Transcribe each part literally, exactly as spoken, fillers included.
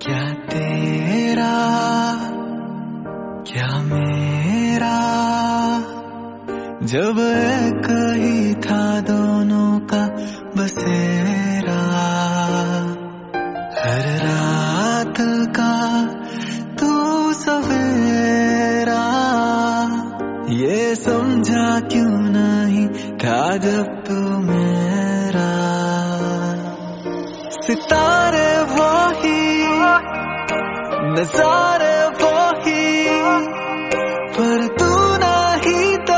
क्या तेरा क्या मेरा, जब एक ही था दोनों का बसेरा। हर रात का तू सवेरा, ये समझा क्यों नहीं था जब तू मेरा। सितारे वही, नजारे वही, पर तू नहीं तो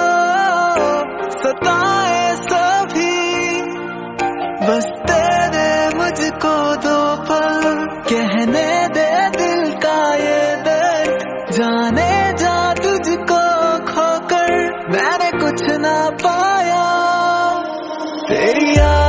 सताए सभी। बस दे दे मुझको दो पल, कहने दे दिल का ये दर्द। जाने जा तुझको खोकर मैंने कुछ ना पाया। तेरी याद